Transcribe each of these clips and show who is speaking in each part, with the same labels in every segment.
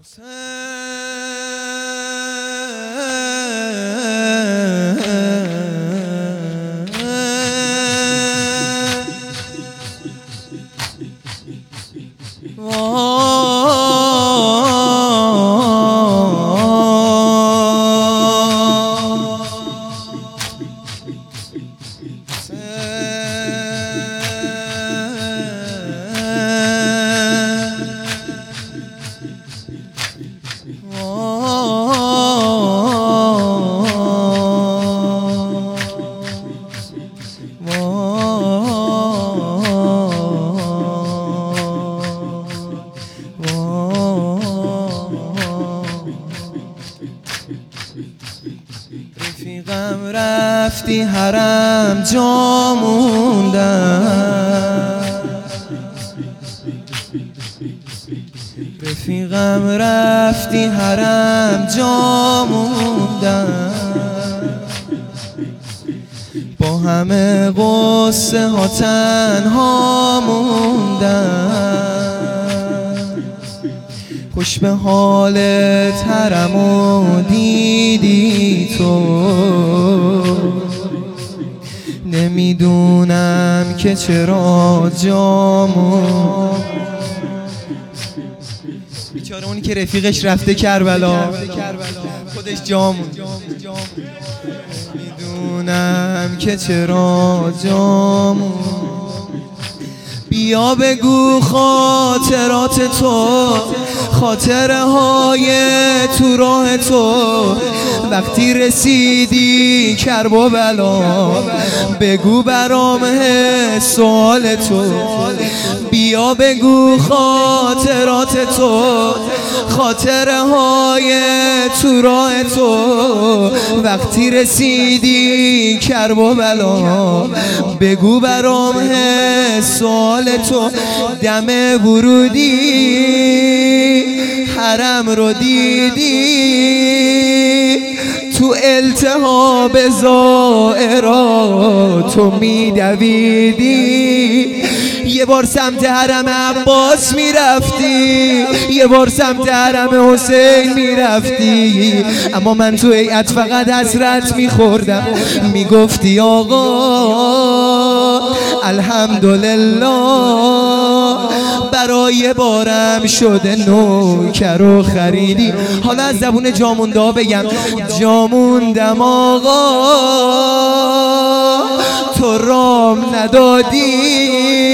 Speaker 1: رفیقم رفتی حرم جا موندم، رفیقم رفتی حرم جا موندم، با همه قصه ها تنها موندم، خوش به حالت حرم و دیدی تو، نمیدونم که چرا جامو بیچاره اونی که رفیقش رفته کربلا خودش جامون، نمیدونم که چرا جامون. بیا بگو خاطرات تو، خاطره های تو راه تو، وقتی رسیدی کرب و بلا بگو برام سوال تو. بیا بگو خاطرات تو، خاطره های تو راه تو، وقتی رسیدی کرب و بلا بگو برام سوال تو. دم ورودی حرم رو دیدی، تو التهاب زائرات تو میدویدی، یه بار سمت حرم عباس میرفتی، یه بار سمت حرم حسین میرفتی، اما من تو هیئت فقط حسرت میخوردم، میگفتی آقا الحمدلله برای بارم شده نوکر و خریدی. حالا از زبون جامونده بگم جاموندم آقا تو رام ندادی،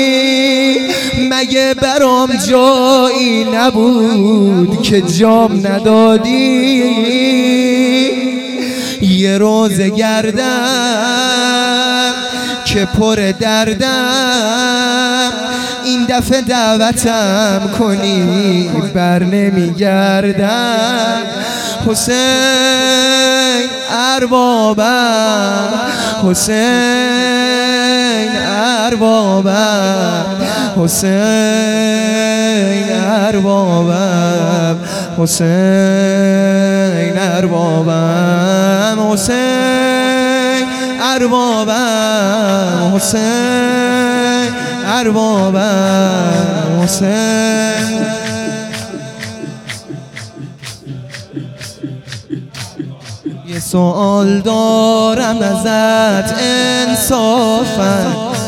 Speaker 1: مگه برام جایی نبود که جام ندادی. یه روز گردم که پر دردم، این دفعه دعوتم کنی بر نمیگردم. حسین اربابم، حسین اربابم، حسین اربابم، حسین اربابم، حسین اربابم، حسین اربابم، حسین. یه سوال دارم ازت انصافا،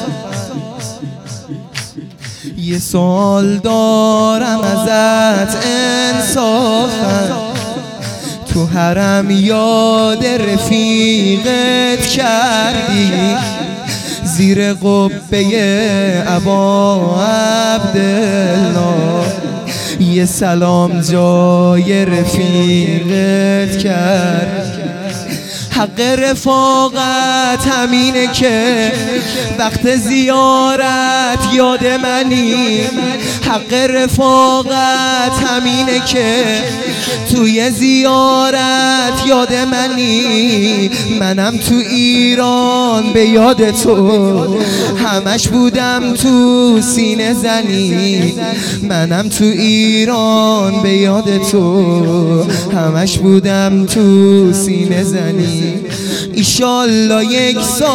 Speaker 1: یه سوال دارم ازت انصافا، تو حرم یاد رفیقت کردی، زیر قبه ابا عبدالله یه سلام جای رفیقت کرد. حق رفاقت همینه که وقت زیارت یاد منی، حق رفاقت همینه که توی زیارت یاد منی. منم تو ایران به یاد تو همش بودم تو سینه زنی، منم تو ایران به یاد تو همش بودم تو سینه زنی. ایشالله یک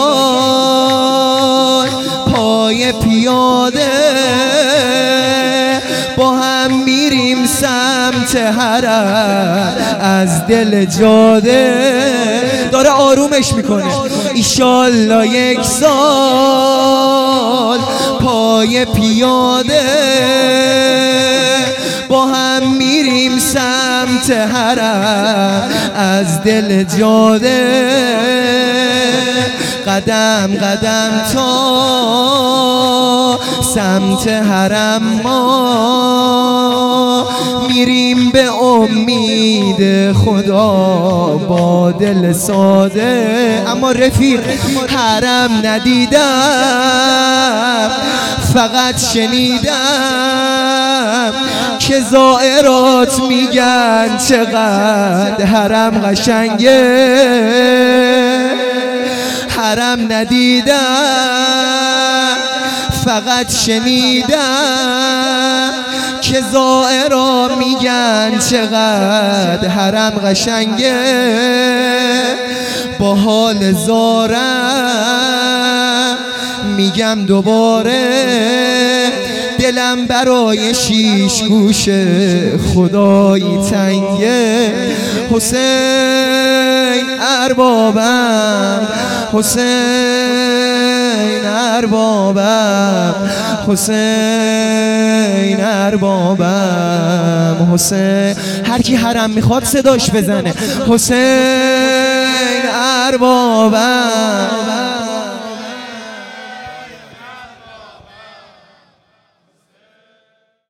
Speaker 1: سال پای پیاده با هم میریم سمت حرم از دل جاده داره آرومش میکنه ایشالله یک سال پای پیاده با هم میریم سمت حرم از دل جاده قدم قدم تا سمت حرم ما میریم به امید خدا با دل ساده اما رفیق حرم ندیدم فقط شنیدم که زائرات میگن چقدر حرم قشنگه حرم ندیدم فقط شنیدم که زائرا میگن چقدر حرم قشنگه با حال زارم میگم دوباره دلم برای شیش گوش خدایی تنگه حسین اربابم حسین اربابم حسین اربابم حسین هر کی حرم میخواد صداش بزنه حسین اربابم